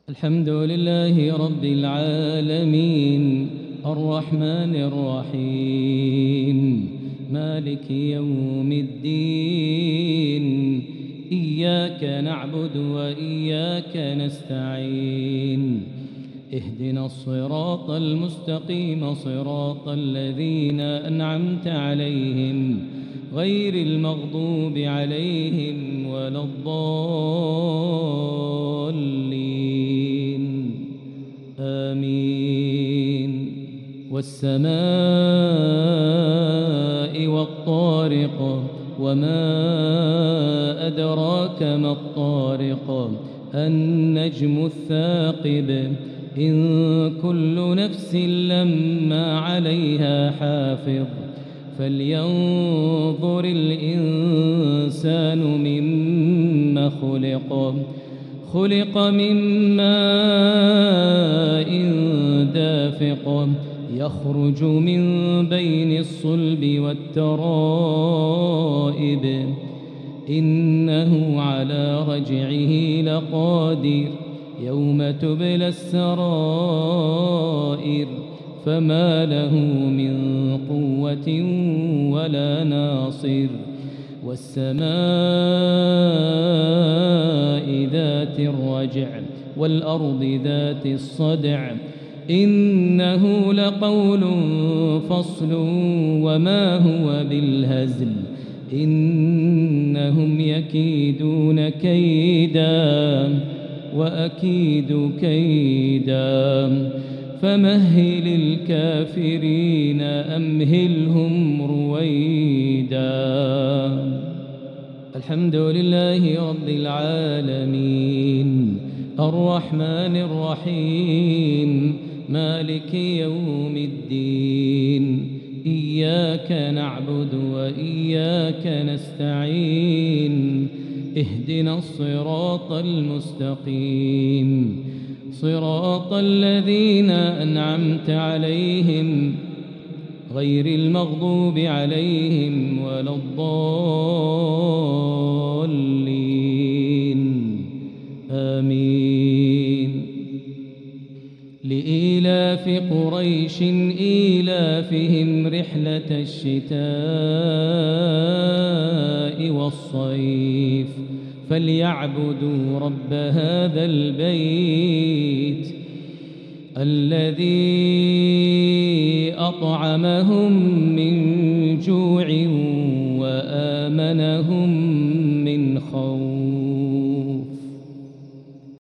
الحمد لله رب العالمين الرحمن الرحيم مالك يوم الدين إياك نعبد وإياك نستعين اهدنا الصراط المستقيم صراط الذين أنعمت عليهم غير المغضوب عليهم ولا الضالين آمين والسماء والطارق وما أدراك ما الطارق النجم الثاقب إن كل نفس لما عليها حافظ فلينظر الإنسان مما خلق من ماء دافق يخرج من بين الصلب والترائب إنه على رجعه لقادر يوم تبلى السرائر فما له من قوة ولا ناصر والسماء ذات الرجع والأرض ذات الصدع إنه لقول فصل وما هو بالهزل إنهم يكيدون كيدا وأكيد كيدا فمهل الكافرين أمهلهم رويدا. الحمد لله رب العالمين الرحمن الرحيم مالك يوم الدين إياك نعبد وإياك نستعين اهدنا الصراط المستقيم صراط الذين أنعمت عليهم غير المغضوب عليهم ولا الضالين آمين لإيلاف قريش إيلافهم رحلة الشتاء والصيف فليعبدوا رب هذا البيت الذي أطعمهم من جوع وآمنهم